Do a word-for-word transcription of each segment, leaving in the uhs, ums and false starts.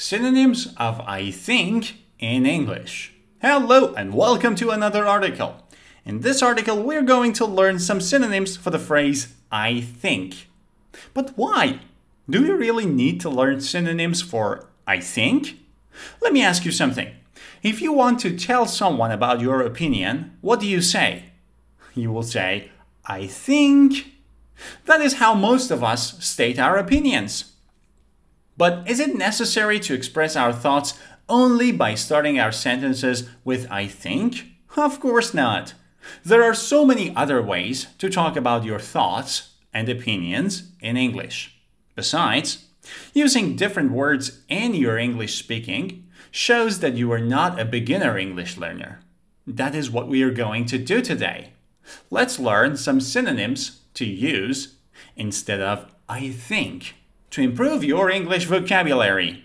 Synonyms of I think in English. Hello and welcome to another article. In this article, we're going to learn some synonyms for the phrase I think. But why? Do you really need to learn synonyms for I think? Let me ask you something. If you want to tell someone about your opinion, what do you say? You will say, I think. That is how most of us state our opinions. But is it necessary to express our thoughts only by starting our sentences with I think? Of course not. There are so many other ways to talk about your thoughts and opinions in English. Besides, using different words in your English speaking shows that you are not a beginner English learner. That is what we are going to do today. Let's learn some synonyms to use instead of I think to improve your English vocabulary.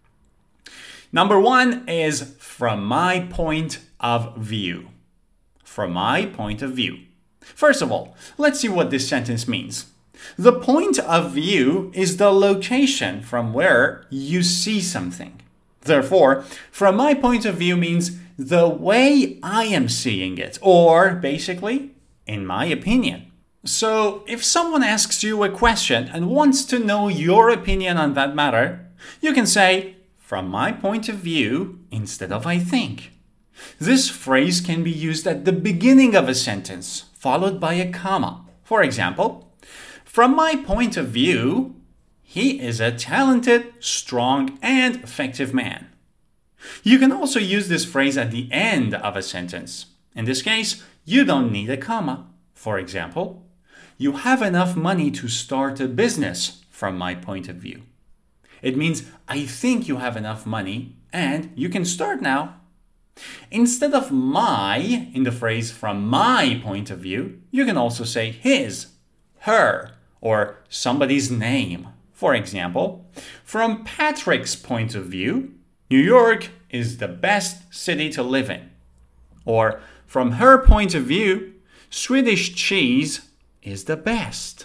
Number one is from my point of view. From my point of view. First of all, let's see what this sentence means. The point of view is the location from where you see something. Therefore, from my point of view means the way I am seeing it, or basically, in my opinion. So, if someone asks you a question and wants to know your opinion on that matter, you can say, from my point of view, instead of I think. This phrase can be used at the beginning of a sentence, followed by a comma. For example, from my point of view, he is a talented, strong, and effective man. You can also use this phrase at the end of a sentence. In this case, you don't need a comma. For example, you have enough money to start a business from my point of view. It means I think you have enough money and you can start now. Instead of my in the phrase from my point of view, you can also say his, her, or somebody's name. For example, from Patrick's point of view, New York is the best city to live in. Or from her point of view, Swedish cheese is the best.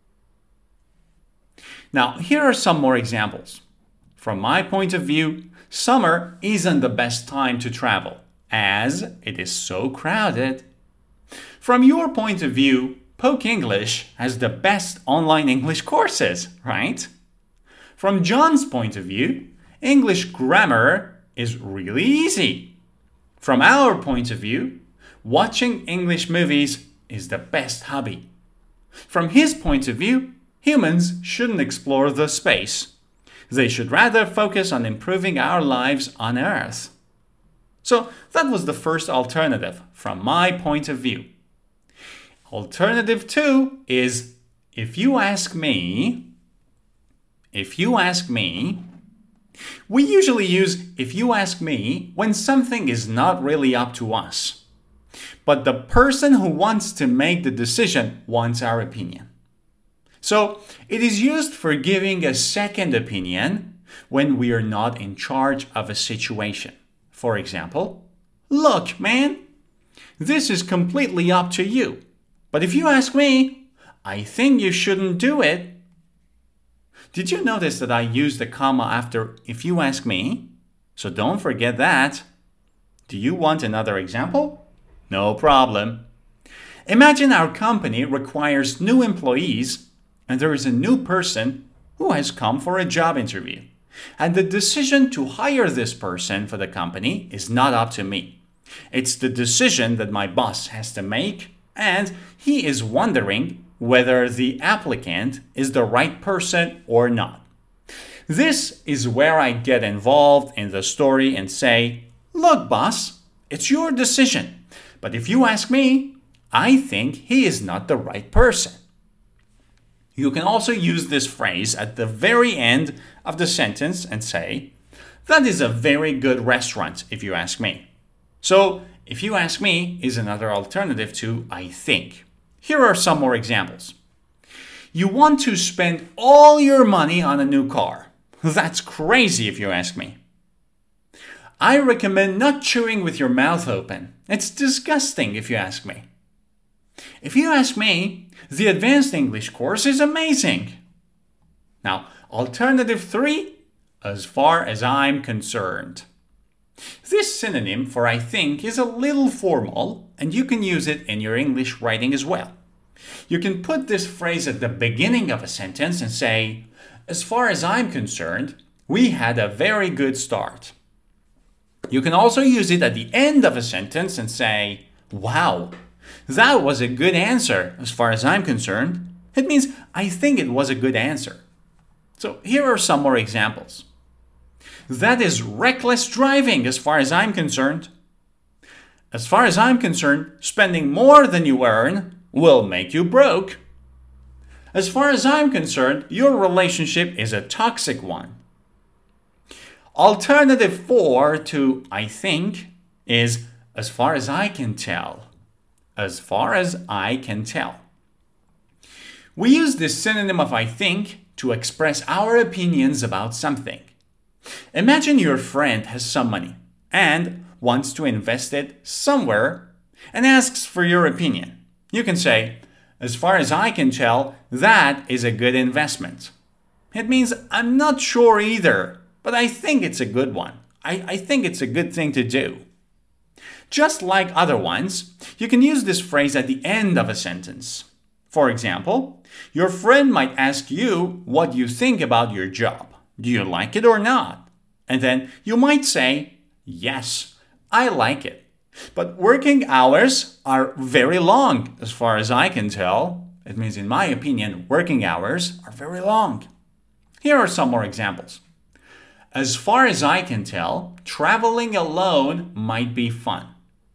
Now, here are some more examples. From my point of view, summer isn't the best time to travel, as it is so crowded. From your point of view, Poke English has the best online English courses, right? From John's point of view, English grammar is really easy. From our point of view, watching English movies is the best hobby. From his point of view, humans shouldn't explore the space. They should rather focus on improving our lives on Earth. So that was the first alternative, from my point of view. Alternative two is, if you ask me, if you ask me, we usually use if you ask me when something is not really up to us. But the person who wants to make the decision wants our opinion. So it is used for giving a second opinion when we are not in charge of a situation. For example, look, man, this is completely up to you. But if you ask me, I think you shouldn't do it. Did you notice that I used a comma after if you ask me? So don't forget that. Do you want another example? No problem. Imagine our company requires new employees and there is a new person who has come for a job interview. And the decision to hire this person for the company is not up to me. It's the decision that my boss has to make, and he is wondering whether the applicant is the right person or not. This is where I get involved in the story and say, look, boss, it's your decision. But if you ask me, I think he is not the right person. You can also use this phrase at the very end of the sentence and say, that is a very good restaurant, if you ask me. So, if you ask me is another alternative to I think. Here are some more examples. You want to spend all your money on a new car. That's crazy, if you ask me. I recommend not chewing with your mouth open. It's disgusting, if you ask me. If you ask me, the advanced English course is amazing. Now, alternative three, as far as I'm concerned. This synonym for I think is a little formal, and you can use it in your English writing as well. You can put this phrase at the beginning of a sentence and say, as far as I'm concerned, we had a very good start. You can also use it at the end of a sentence and say, wow, that was a good answer as far as I'm concerned. It means I think it was a good answer. So here are some more examples. That is reckless driving as far as I'm concerned. As far as I'm concerned, spending more than you earn will make you broke. As far as I'm concerned, your relationship is a toxic one. Alternative four to I think is as far as I can tell. As far as I can tell. We use this synonym of I think to express our opinions about something. Imagine your friend has some money and wants to invest it somewhere and asks for your opinion. You can say, as far as I can tell, that is a good investment. It means I'm not sure either, but I think it's a good one. I, I think it's a good thing to do. Just like other ones, you can use this phrase at the end of a sentence. For example, your friend might ask you what you think about your job. Do you like it or not? And then you might say, yes, I like it. But working hours are very long, as far as I can tell. It means, in my opinion, working hours are very long. Here are some more examples. As far as I can tell, traveling alone might be fun.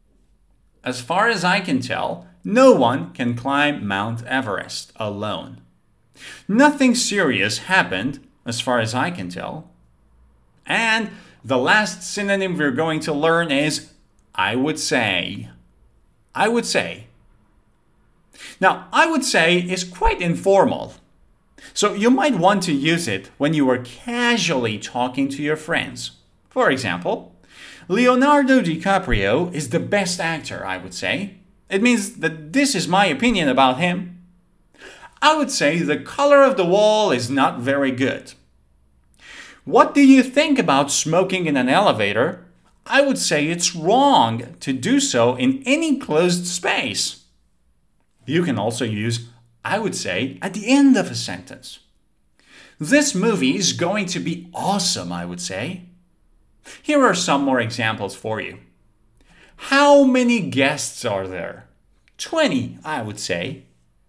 As far as I can tell, no one can climb Mount Everest alone. Nothing serious happened, as far as I can tell. And the last synonym we're going to learn is I would say. I would say. Now, I would say is quite informal. So you might want to use it when you are casually talking to your friends. For example, Leonardo DiCaprio is the best actor, I would say. It means that this is my opinion about him. I would say the color of the wall is not very good. What do you think about smoking in an elevator? I would say it's wrong to do so in any closed space. You can also use I would say at the end of a sentence. This movie is going to be awesome, I would say. Here are some more examples for you. How many guests are there? twenty, I would say.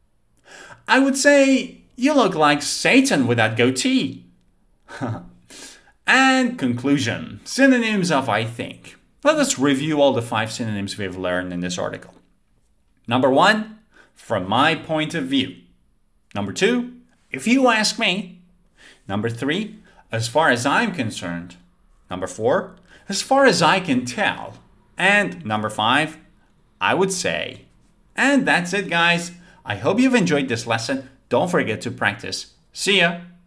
I would say you look like Satan with that goatee. And conclusion, synonyms of I think. Let us review all the five synonyms we've learned in this article. Number one, from my point of view. Number two, if you ask me. Number three, as far as I'm concerned. Number four, as far as I can tell. And number five, I would say. And that's it, guys. I hope you've enjoyed this lesson. Don't forget to practice. See ya!